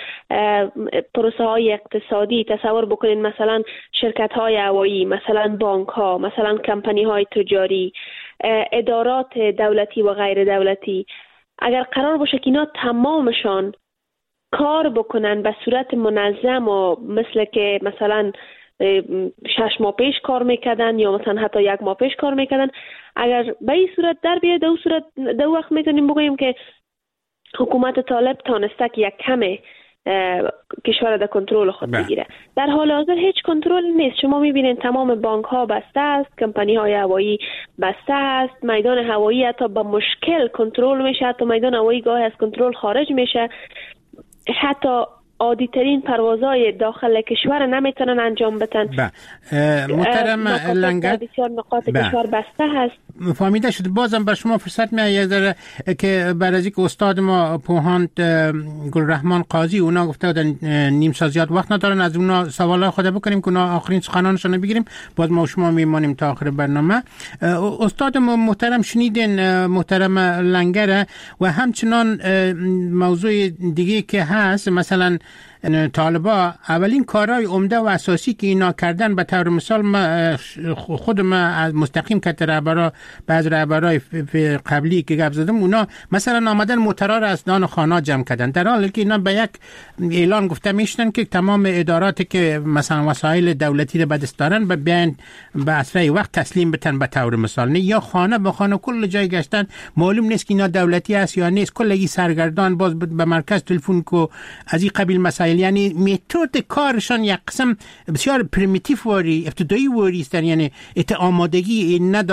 پروسه های اقتصادی، تصور بکنید مثلا شرکت های هوایی، مثلا بانک ها، مثلا کمپانی های تجاری، ادارات دولتی و غیر دولتی، اگر قرار باشه که اینا تمامشان کار بکنن به صورت منظم و مثل که مثلا شش ماه پیش کار میکردن یا مثلا حتی یک ماه پیش کار میکردن، اگر به این صورت در بیاد، دو صورت دو وقت میتونیم بگوییم که حکومت طالب تانسته که یک کمه کشور در کنترل خود بگیره. در حال حاضر هیچ کنترل نیست. شما میبینید تمام بانک ها بسته است، کمپانی های هوایی بسته است، میدان هوایی حتی با مشکل کنترل میشه، حتی میدان هوایی گاهی از کنترل خارج میشه، حتی عادی ترین پروازهای داخل کشور نمیتونن انجام بدن. محترم لنگر، بسیار نقاط کشور بسته هست. فهمیده شد. بازم بر شما فرصت میاد یک ذره که بر از اینکه استاد ما پوهاند گلرحمان قاضی اونا گفته بودن نیم ساعت زیاد وقت ندارن، از اونا سوالای خود بکنیم که اونا آخرین سخنانشون بگیریم، باز ما و شما میمونیم تا آخر برنامه. استاد محترم شنیدین محترم لنگر و همچنان موضوع دیگه که هست، مثلا طالبا اولین کارهای عمده و اساسی که اینا کردن، به طور مثال ما خود ما از مستقیم که رهبرا بعض رهبرای قبلی که گپ زدم، اونا مثلا آمدن موترا را از دان خانه جمع کردن، در حالی که اینا به یک اعلان گفته میشتن که تمام اداراتی که مثلا وسایل دولتی را به دست دارن بیان به اسرع وقت تسلیم بتن. به طور مثال نه یا خانه به خانه کل جای گشتن، معلوم نیست که اینا دولتی است یا نیست، کلگی سرگردان باز به مرکز تلفن کو از این قبیل مسائل. یعنی متد کارشان یک قسم بسیار پریمیتیو واری ابتدایی واری است، یعنی ات آمادگی نداره